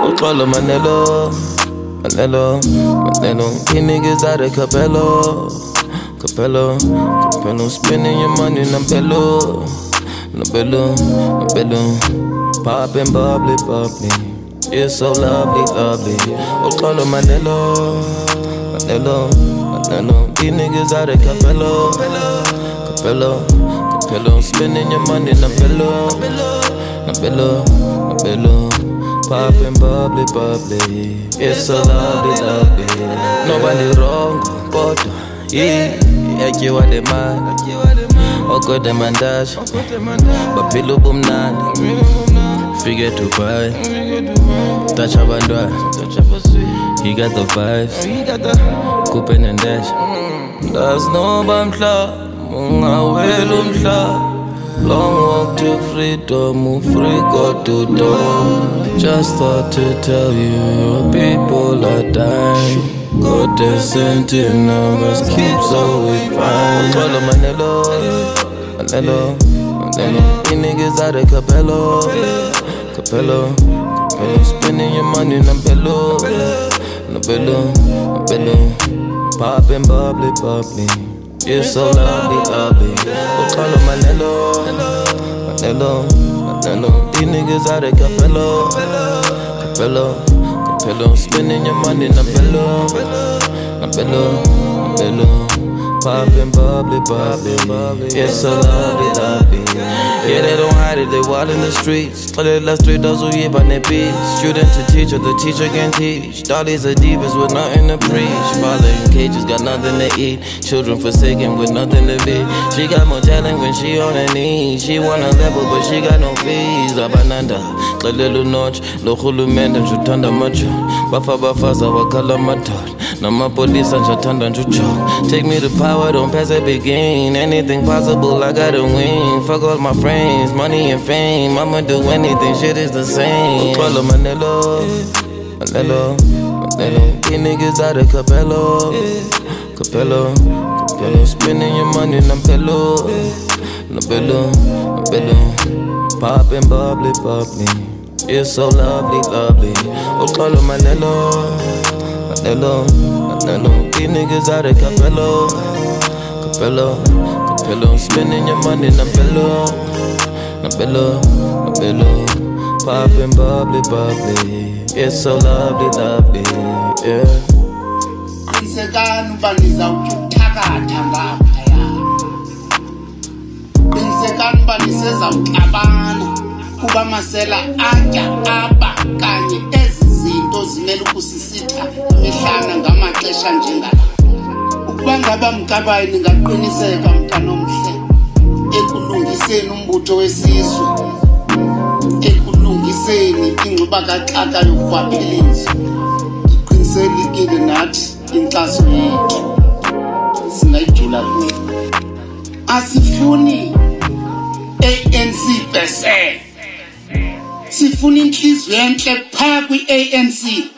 Uxolo Manelo, Manelo, Manelo. These niggas out of Capello, Capello, Capello. Spending your money, Nambello, Nambello, Nambello. Poppin' bubbly, bubbly. It's so lovely, lovely. Uxolo Manelo, Manelo, Manelo. These niggas out of Capello, Capello, Capello. Spending your money, Nambello, Nambello, Nambello. Poppin' bubbly, bubbly. It's so lovely, lovely. Nobody wrong, but yeah, you are the man. Oko the man dash, but pillow boom nan. Forget to cry. Touch up and dry. He got the vibes. Coupin and dash. There's no bamla, munga welumla. Long walk to freedom, move free, go to door. Just thought to tell you, your people are dying. Got the sentinels, keep so we fine. Follow Manelo, Manelo, Manelo. These niggas out of Capello, Capello, Capello. Spending your money, Nambello, Nambello, Nambello. Poppin' bubbly, bubbly. It's so lovely, lovely. Uxolo Manelo, Manelo, Manelo. These niggas out of Capello, Capello, Capello. Spending your money, Nambello, Nambello, Nambello. Poppin' bubbly, bubbly. It's so lovely, lovely. Yeah, they don't hide it, they wild in the streets. Play the last 3 doors who give on their beats. Student to teacher, the teacher can teach. Dollies are divas with nothing to preach. Father in cages, got nothing to eat. Children forsaken with nothing to be. She got more talent when she on her knees. She wanna level, but she got no fees. Abananda, Lelu Noche, Lohulu Menden, Chutanda Macho. Bafa Bafaza, Wakala Matot. Nama police and Chatanda Chucho. Take me to power, don't pass a big game. Anything possible, I gotta win. Fuck all my friends, money and fame. I'ma do anything, shit is the same. Follow Manelo, Manelo, Manelo. These niggas out of Capello, Capello, Capello. Spending your money, Nambello, Nambello, Nambello. Poppin' bubbly, bubbly. It's so lovely, lovely. Uxolo Manelo, Manelo, Manelo. These niggas out of Capello, Capello, Capello. Spending your money, Nambello, Nambello, Nambello. Poppin' bubbly, bubbly. It's so lovely, lovely, yeah. Qinisekani uba nizawuthakatha ngaphaya. Qinisekani uba nisezawuxabana kuba masela atya apha kanye ezi zinto zimele ukusisitha mihlana ngamaxesha njengala. Ukuba ngaba Mkabayi ningaqiniseka mntanomhle ekulungiseni umbutho wesizwe, ekulungiseni ingxuba kaxaka yorhwaphilizo. Iqinisekile nathi inkxaso yethu singayijula kuyo. Asifuni ANC bese, sifuna inhliziyo enhle phaa kwi-ANC.